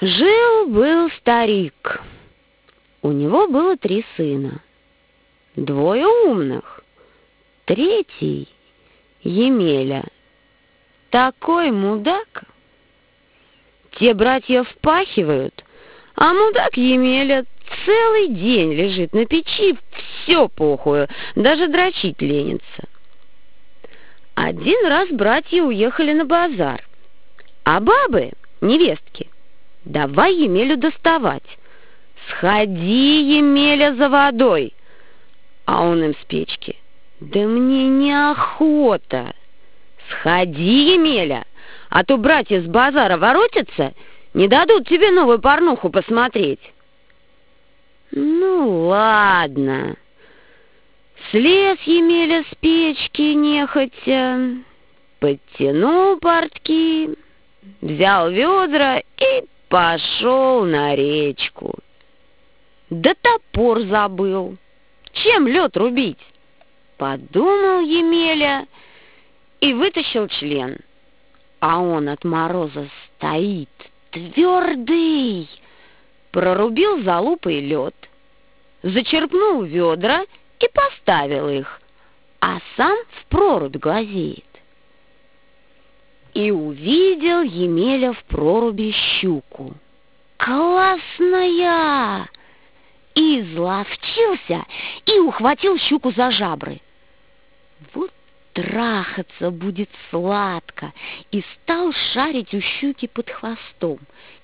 Жил-был старик. У него было 3 сына. 2 умных. 3 Емеля. Такой мудак. Те братья впахивают, а мудак Емеля целый день лежит на печи, все похую, даже дрочить ленится. Один раз братья уехали на базар, а бабы, невестки, давай Емелю доставать. Сходи, Емеля, за водой. А он им с печки: да мне неохота. Сходи, Емеля, а то братья с базара воротятся, не дадут тебе новую порнуху посмотреть. Ну, ладно. Слез Емеля с печки нехотя, подтянул портки, взял ведра и пошел на речку. Да топор забыл. Чем лед рубить? Подумал Емеля и вытащил член. А он от мороза стоит твердый. Прорубил залупой лед, зачерпнул ведра и поставил их, а сам в прорубь глазеет. И увидел Емеля в проруби щуку. Классная! И изловчился и ухватил щуку за жабры. Вот трахаться будет сладко, и стал шарить у щуки под хвостом.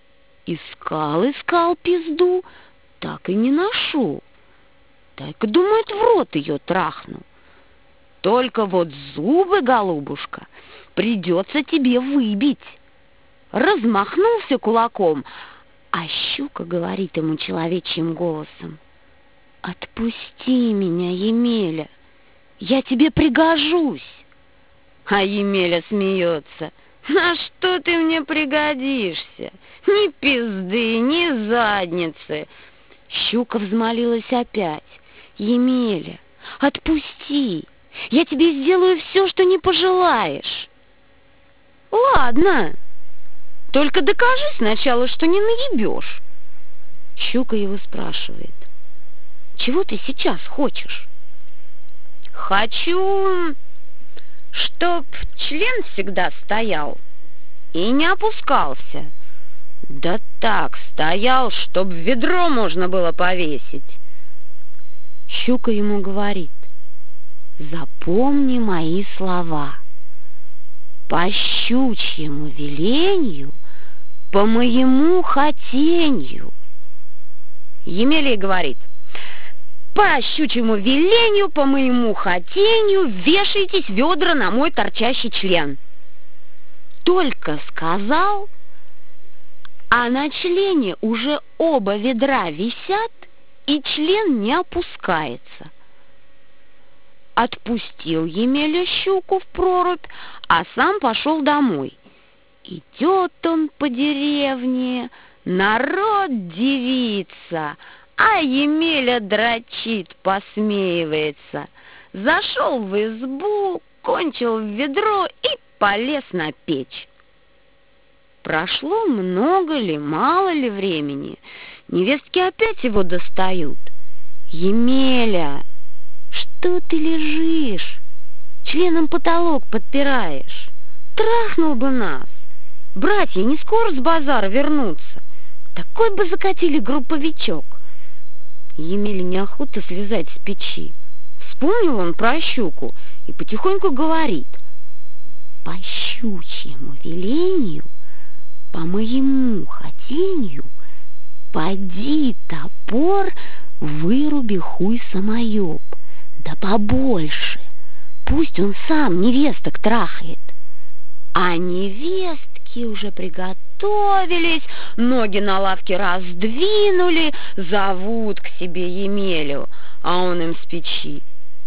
Искал пизду, так и не нашел. Так, думает, в рот ее трахну. Только вот зубы, голубушка, придется тебе выбить. Размахнулся кулаком, а щука говорит ему человечьим голосом: отпусти меня, Емеля, я тебе пригожусь. А Емеля смеется: на что ты мне пригодишься? Ни пизды, ни задницы. Щука взмолилась опять: Емеля, отпусти, я тебе сделаю все, что не пожелаешь. Ладно, только докажи сначала, что не наебешь. Щука его спрашивает: чего ты сейчас хочешь? Хочу, чтоб член всегда стоял и не опускался. Да так стоял, чтоб ведро можно было повесить. Щука ему говорит: запомни мои слова. По щучьему веленью, по моему хотенью. Емеля говорит: по щучьему веленью, по моему хотенью вешайтесь ведра на мой торчащий член. Только сказал, а на члене уже оба ведра висят, и член не опускается. Отпустил Емеля щуку в прорубь, а сам пошел домой. Идет он по деревне, народ дивится, а Емеля дрочит, посмеивается. Зашел в избу, кончил в ведро и полез на печь. Прошло много ли, мало ли времени, невестки опять его достают. Емеля, что ты лежишь? Членом потолок подпираешь. Трахнул бы нас. Братья не скоро с базара вернутся. Такой бы закатили групповичок. Емеле неохота слезать с печи. Вспомнил он про щуку и потихоньку говорит: по щучьему велению, по моему хотенью, поди, топор, выруби хуй самоеб, да побольше, пусть он сам невесток трахает. А невестки уже приготовились, ноги на лавке раздвинули, зовут к себе Емелю, а он им с печи: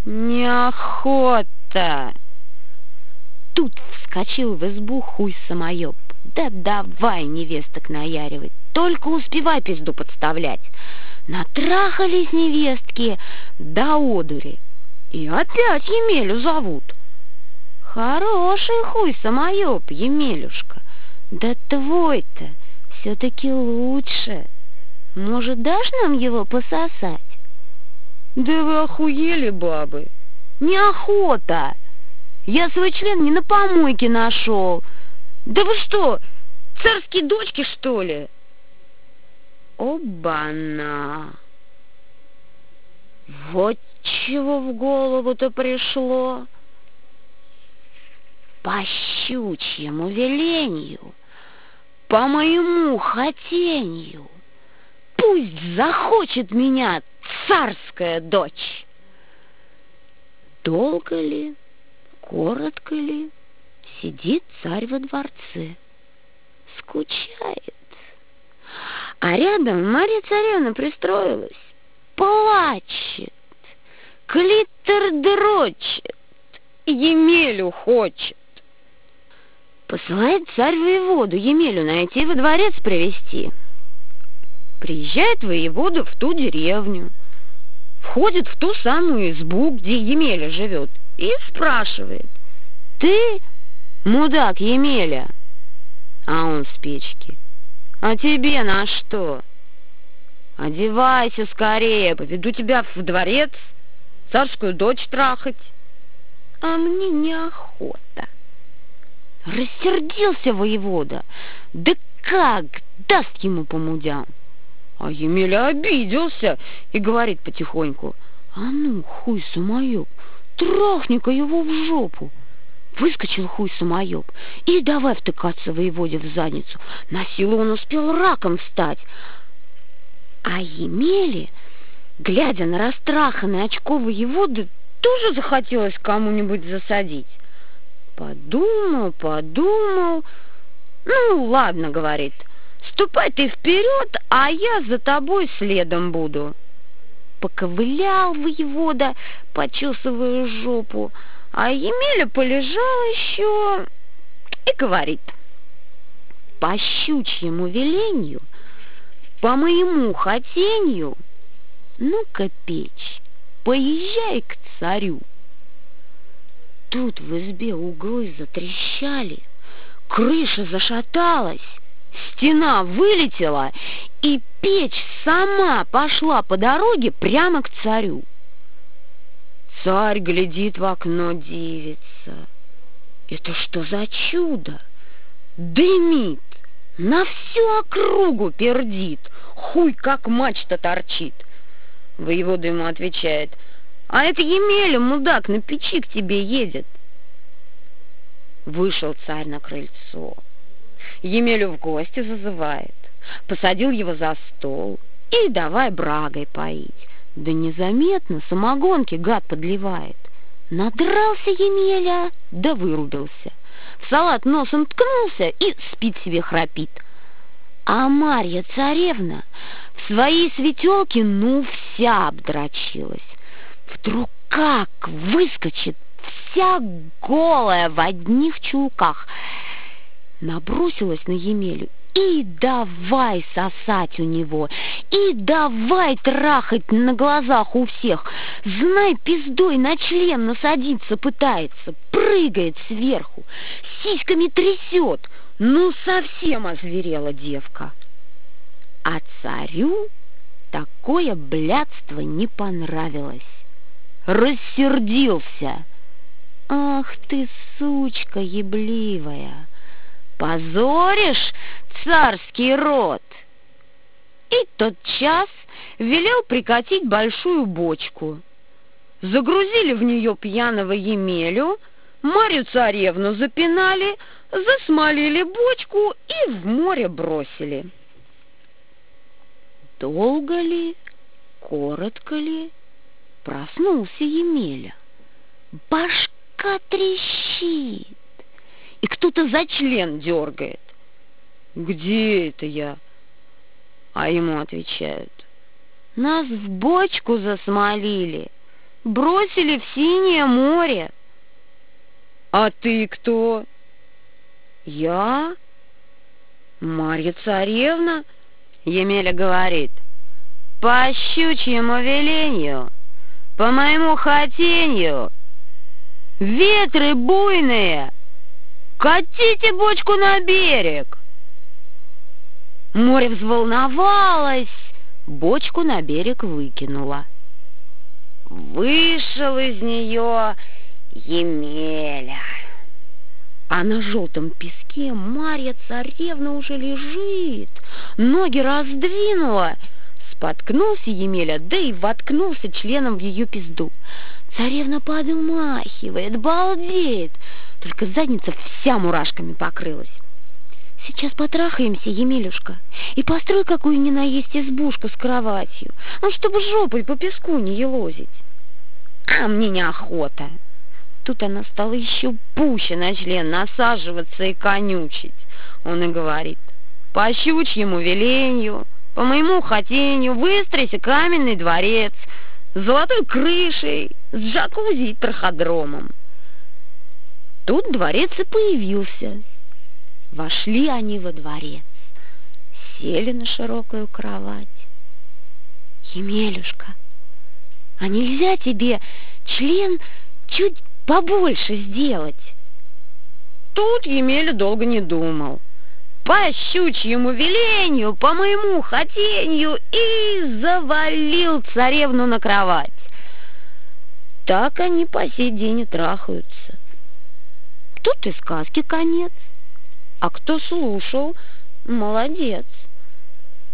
неохота. Тут вскочил в избу хуй самоеб: да давай невесток наяривать, только успевай пизду подставлять. Натрахались невестки до одури, и опять Емелю зовут. Хороший хуй самоеб, Емелюшка, да твой-то все-таки лучше. Может, дашь нам его пососать? Да вы охуели, бабы. Неохота. Я свой член не на помойке нашел. Да вы что, царские дочки, что ли? Оба-на! Вот чего в голову-то пришло. По щучьему велению, по моему хотению, пусть захочет меня царская дочь. Долго ли, коротко ли, сидит царь во дворце, скучает. А рядом Марья Царевна пристроилась, плачет, клитор дрочит, Емелю хочет. Посылает царь воеводу Емелю найти, во дворец привести. Приезжает воевода в ту деревню, входит в ту самую избу, где Емеля живет, и спрашивает: «Ты, мудак Емеля?» А он с печки: «А тебе на что? Одевайся скорее, поведу тебя в дворец, царскую дочь трахать». «А мне неохота». Рассердился воевода. Да как даст ему по мудям? А Емеля обиделся и говорит потихоньку: «А ну, хуй самоеб, трахни-ка его в жопу». Выскочил хуй самоеб и давай втыкаться воеводе в задницу. На силу он успел раком стать. А Емеле, глядя на растраханный очко воеводы, тоже захотелось кому-нибудь засадить. Подумал. «Ну, ладно, — говорит, — ступай ты вперед, а я за тобой следом буду». Поковылял воевода, почесывая жопу, а Емеля полежал еще и говорит: «По щучьему велению, по моему хотению, ну-ка, печь, поезжай к царю». Тут в избе углы затрещали, крыша зашаталась, стена вылетела, и печь сама пошла по дороге прямо к царю. Царь глядит в окно, дивится. Это что за чудо? Дымит, на всю округу пердит, хуй как мачта торчит. Воевода ему отвечает: «А это Емеля, мудак, на печи к тебе едет». Вышел царь на крыльцо, Емелю в гости зазывает, посадил его за стол и давай брагой поить. Да незаметно самогонки гад подливает. Надрался Емеля, да вырубился. В салат носом ткнулся и спит себе, храпит. А Марья Царевна в своей светелке ну вся обдрочилась. Вдруг как выскочит вся голая в одних чулках, набросилась на Емелю и давай сосать у него, и давай трахать на глазах у всех. Знай, пиздой на член насадиться пытается, прыгает сверху, сиськами трясет. Ну, совсем озверела девка. А царю такое блядство не понравилось. Рассердился: «Ах ты, сучка ебливая, позоришь царский род!» И тотчас велел прикатить большую бочку. Загрузили в нее пьяного Емелю, Марью Царевну запинали, засмолили бочку и в море бросили. Долго ли, коротко ли, проснулся Емеля. Башка трещит, и кто-то за член дергает. «Где это я?» А ему отвечают: «Нас в бочку засмолили, бросили в синее море». «А ты кто?» «Я? Марья Царевна?» Емеля говорит: «По щучьему велению, по моему хотению, ветры буйные, катите бочку на берег». Море взволновалось, бочку на берег выкинула. Вышел из нее Емеля. А на желтом песке Марья Царевна уже лежит, ноги раздвинула. Споткнулся Емеля, да и воткнулся членом в ее пизду. Царевна подмахивает, балдеет, только задница вся мурашками покрылась. Сейчас потрахаемся, Емелюшка, и построй какую ни на есть избушку с кроватью, чтобы жопой по песку не елозить. А мне неохота. Тут она стала еще пуще на член насаживаться и конючить. Он и говорит: по щучьему веленью, по моему хотению, выстройся каменный дворец с золотой крышей, с джакузи и траходромом. Тут дворец и появился. Вошли они во дворец, сели на широкую кровать. Емелюшка, а нельзя тебе член чуть побольше сделать? Тут Емеля долго не думал. По щучьему велению, по моему хотению, и завалил царевну на кровать. Так они по сей день и трахаются. Тут и сказки конец. А кто слушал, молодец.